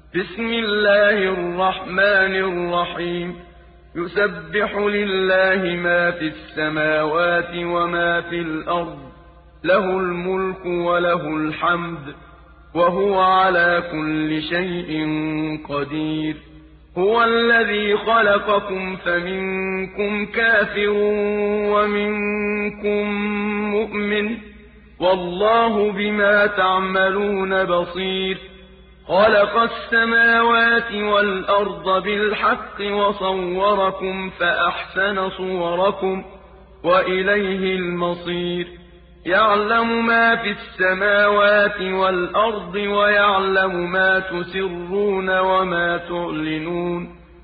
بسم الله الرحمن الرحيم يسبح لله ما في السماوات وما في الأرض له الملك وله الحمد وهو على كل شيء قدير هو الذي خلقكم فمنكم كافر ومنكم مؤمن والله بما تعملون بصير خلق السماوات والأرض بالحق وصوركم فأحسن صوركم وإليه المصير يعلم ما في السماوات والأرض ويعلم ما تسرون وما تعلنون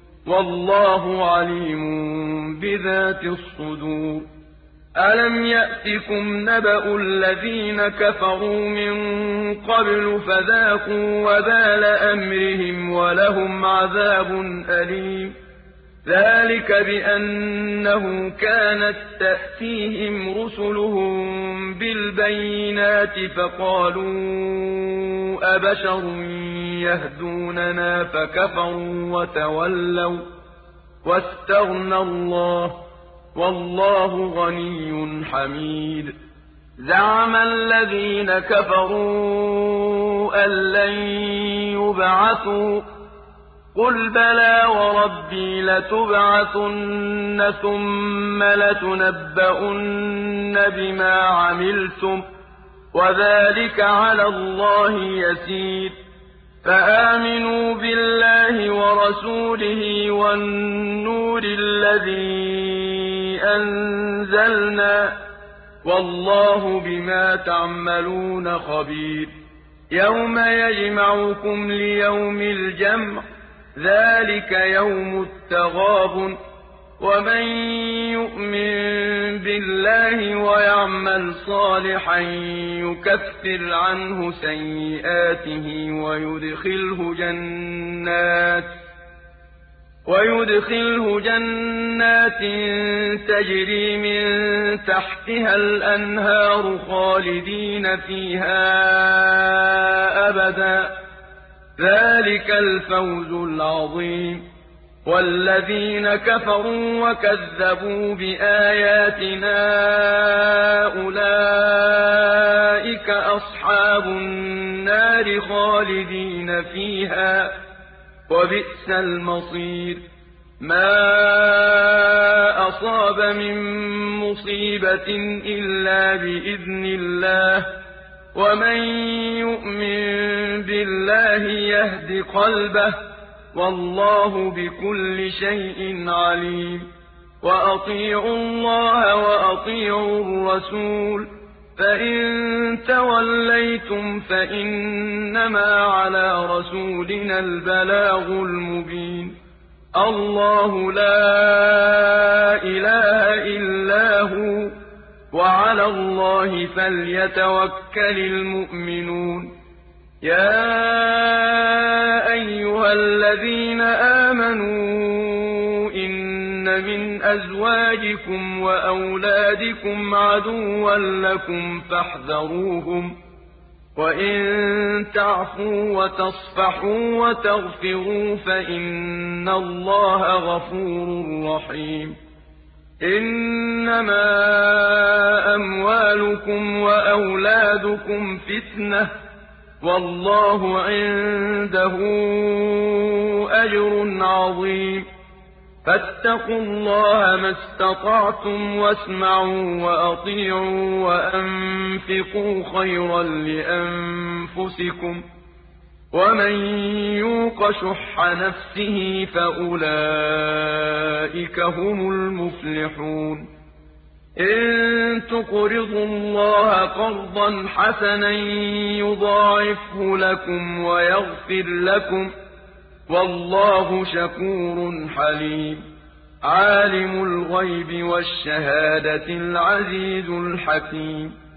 والله عليم بذات الصدور ألم يأتكم نبأ الذين كفروا من قبل فذاقوا وبال أمرهم ولهم عذاب أليم ذلك بأنه كانت تأتيهم رسلهم بالبينات فقالوا أبشر يهدوننا فكفروا وتولوا واستغنى الله والله غني حميد زعم الذين كفروا أن لن يبعثوا قل بلى وربي لتبعثن ثم لتنبؤن بما عملتم وذلك على الله يسير فآمنوا بالله ورسوله والنور الذي أنزلنا والله بما تعملون خبير يوم يجمعكم ليوم الجمع ذلك يوم التغابن ومن يؤمن بالله ويعمل صالحا يكفر عنه سيئاته ويدخله جنات تجري من تحتها الأنهار خالدين فيها أبدا ذلك الفوز العظيم والذين كفروا وكذبوا بآياتنا أولئك أصحاب النار خالدين فيها وبئس المصير ما أصاب من مصيبة إلا بإذن الله ومن يؤمن بالله يهد قلبه والله بكل شيء عليم وأطيعوا الله وأطيعوا الرسول فإن توليتم فإنما على رسولنا البلاغ المبين الله لا إله إلا هو وعلى الله فليتوكل المؤمنون يا أيها الذين آمنوا إن من أزواجكم وأولادكم عدوا لكم فاحذروهم وإن تعفوا وتصفحوا وتغفروا فإن الله غفور رحيم إنما أموالكم وأولادكم فتنة والله عنده أجر عظيم فاتقوا الله ما استطعتم واسمعوا وأطيعوا وأنفقوا خيرا لأنفسكم ومن يوق شح نفسه فأولئك هم المفلحون إن تقرضوا الله قرضا حسنا يضاعفه لكم ويغفر لكم والله شكور حليم عالم الغيب والشهادة العزيز الحكيم